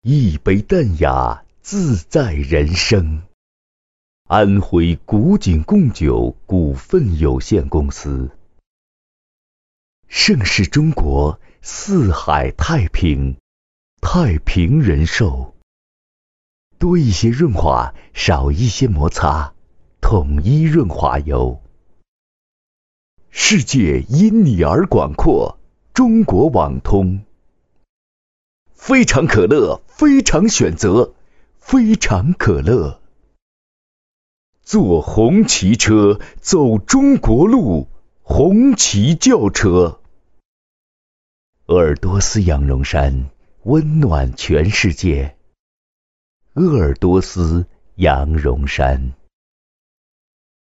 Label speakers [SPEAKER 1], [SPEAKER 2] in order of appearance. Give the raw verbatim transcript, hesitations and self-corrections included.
[SPEAKER 1] 一杯淡雅，自在人生。安徽古井贡酒股份有限公司。盛世中国，四海太平，太平人寿。多一些润滑，少一些摩擦，统一润滑油。世界因你而广阔，中国网通。非常可乐，非常选择，非常可乐。坐红旗车，走中国路，红旗轿车。鄂尔多斯羊绒衫，温暖全世界。鄂尔多斯羊绒衫。